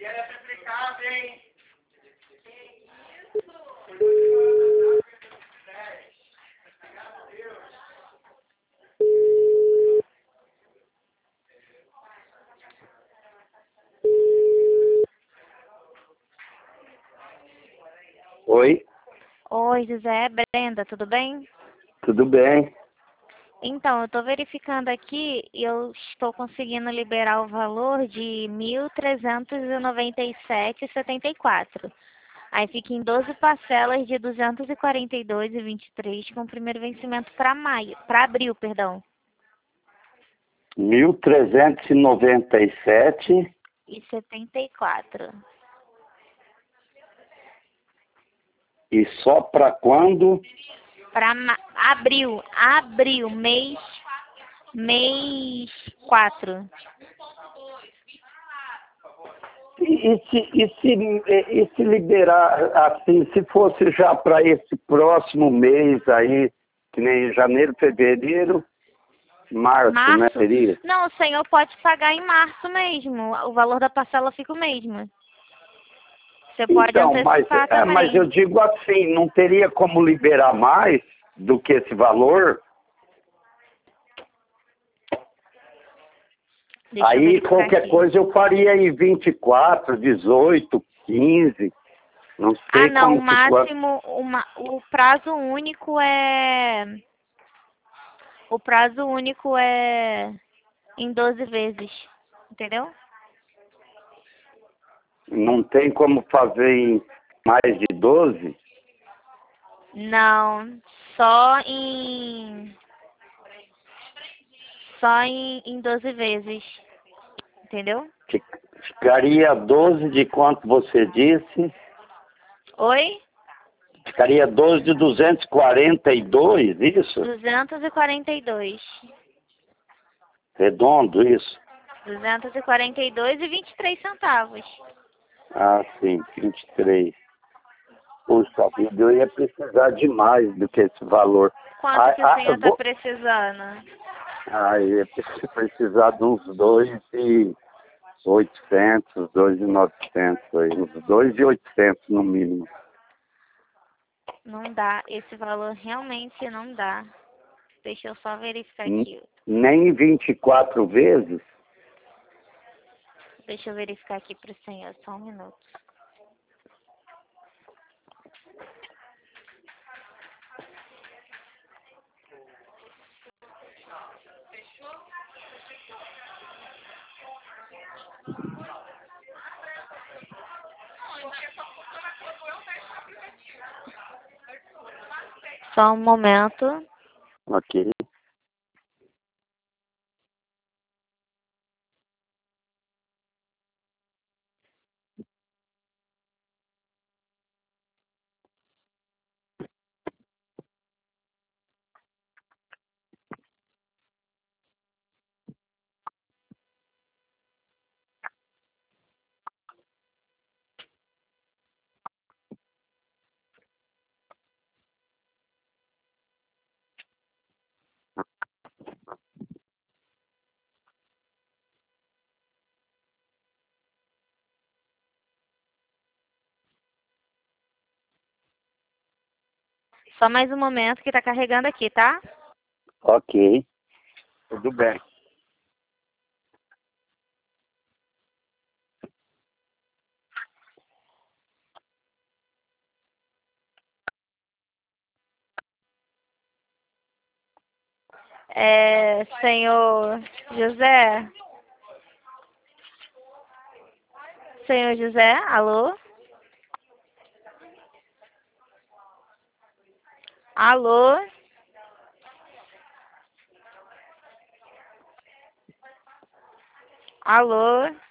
Oi, Oi, José, Brenda, tudo bem? tudo bem? Então, eu estou verificando aqui e eu estou conseguindo liberar o valor de 1.397,74. Aí fica em 12 parcelas de 242,23 com o primeiro vencimento para abril, perdão. 1.397 E 74. e só para quando? Para abril, mês 4. E se liberar assim, se fosse já para esse próximo mês aí, que nem janeiro, fevereiro, março, né, Março? seria? Não, o senhor pode pagar em março mesmo. O valor da parcela fica o mesmo. Você pode Então, antecipar mas eu também. digo assim, não teria como liberar mais do que esse valor? Deixa eu Aí verificar qualquer aqui. coisa eu faria em 24, 18, 15, não Ah, sei não, o como que... máximo, o prazo único é... O prazo único é em 12 vezes, entendeu? Não tem como fazer em mais de 12? Não, só em... Só em 12 vezes, entendeu? Ficaria 12 de quanto você disse? Oi? Ficaria 12 de 242, isso? 242. Redondo, isso? 242 e 23 centavos. Ah, sim, 23. Puxa vida, eu ia precisar de mais do que esse valor. Quanto que o Eu senhor está vou... precisando? Eu ia precisar de uns 2.800, 2.900 aí, uns 2.800 no mínimo. Não dá. Esse valor realmente não dá. Deixa eu só verificar N- aqui. Nem 24 vezes? Deixa eu verificar aqui para o senhor. Só um minuto. Só um momento. Ok. Só mais um momento que está carregando aqui, tá? Ok. Tudo bem. Senhor José? Senhor José, alô? Alô? Alô?